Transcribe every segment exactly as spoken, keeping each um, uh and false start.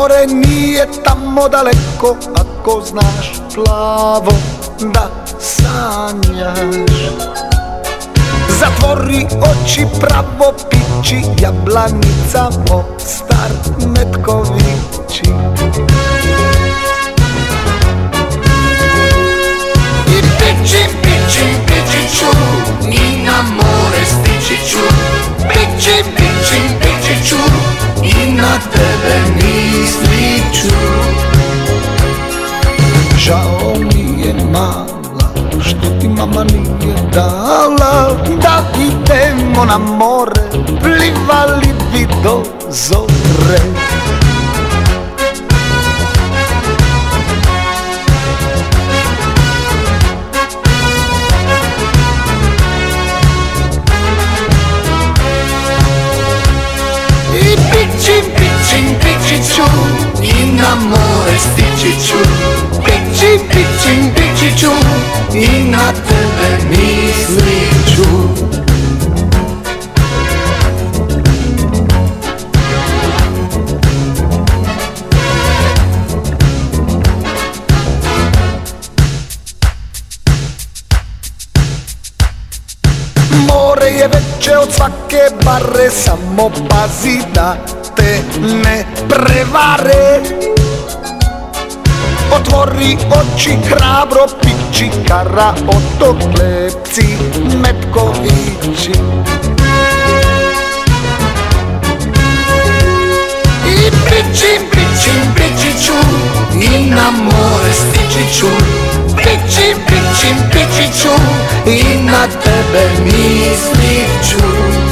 more nije tamo daleko, ako znaš plavo da sanjaš. Zatvori oči, pravo pići, Jablanica, Mostar, Metkovići. I pićim, pićim, pići ću, i na more stići ću. Pićim, pićim, pići ću, i na tebe mislit ću. Žao mi je mala, što ti mama nije dala da idemo na more, plivali bi do zore. I pićim, pićim, pići ću, i na more stići ću. Pićim, pićim, pići ću, i na tebe mislit ću. More je veće od svake bare, samo pazi da te ne prevare. Otvori oči, hrabro pići, Kara, Otok, Klepci, Metkovići. I pićim, pićim, pići ću, i na more stići ću. Pićim, pićim, pići ću, i na tebe mislit ću.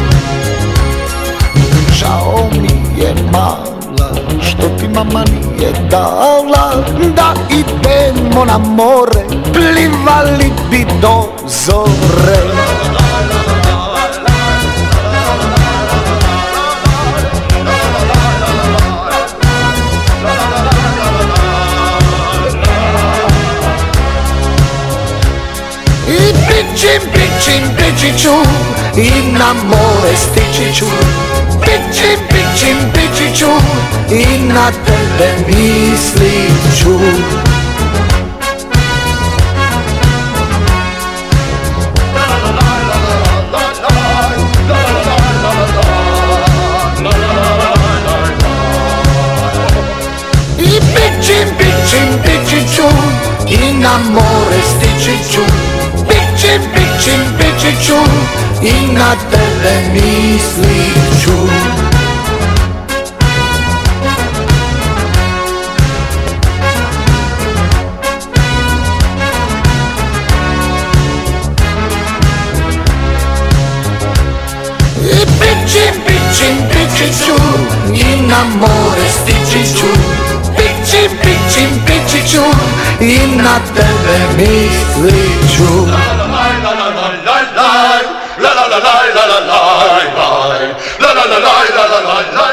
Žao mi je mala, što ti mama nije dala da idemo na more, plivali bi do zore. I pićim, pićim, pići ću, i na more stići ću. Pićim, pićim, pići ću, i na tebe mislit ću. I pićim, pićim, pići ću, i na more stići ću. Pićim, pićim, pići ću, i na tebe mislit ću. I pićim, pićim, pići ću, i na more stići ću. Pićim, pićim, pići ću, i na tebe mislit ću. La la la la la la la la la la la la la la la la la la.